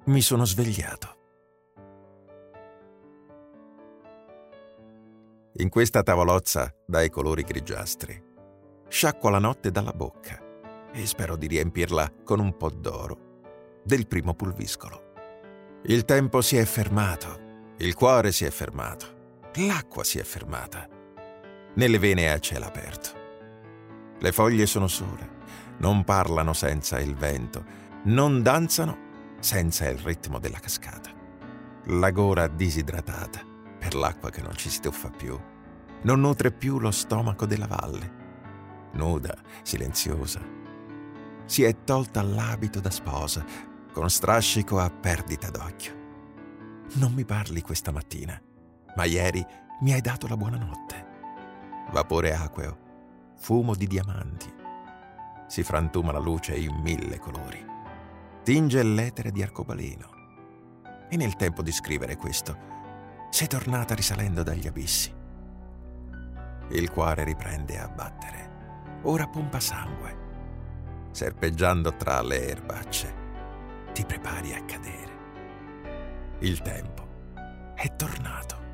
mi sono svegliato. In questa tavolozza dai colori grigiastri sciacquo la notte dalla bocca e spero di riempirla con un po' d'oro del primo pulviscolo. Il tempo si è fermato, il cuore si è fermato, l'acqua si è fermata, nelle vene a cielo aperto. Le foglie sono sole, non parlano senza il vento, non danzano senza il ritmo della cascata. La gola disidratata per l'acqua che non ci si tuffa più, non nutre più lo stomaco della valle. Nuda, silenziosa, si è tolta l'abito da sposa con strascico a perdita d'occhio. Non mi parli questa mattina, ma ieri mi hai dato la buonanotte. Vapore acqueo, fumo di diamanti. Si frantuma la luce in 1000 colori. Tinge l'etere di arcobaleno. E nel tempo di scrivere questo, sei tornata risalendo dagli abissi. Il cuore riprende a battere. Ora pompa sangue. Serpeggiando tra le erbacce, ti prepari a cadere. Il tempo è tornato.